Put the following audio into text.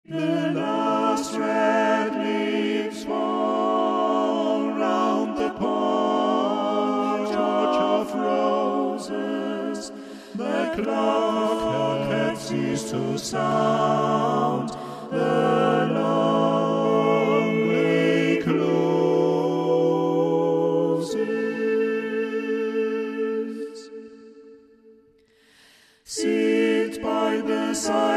The last red leaves fall round the porch of roses. The clock had ceased to sound. The lonely closes. Sit by the side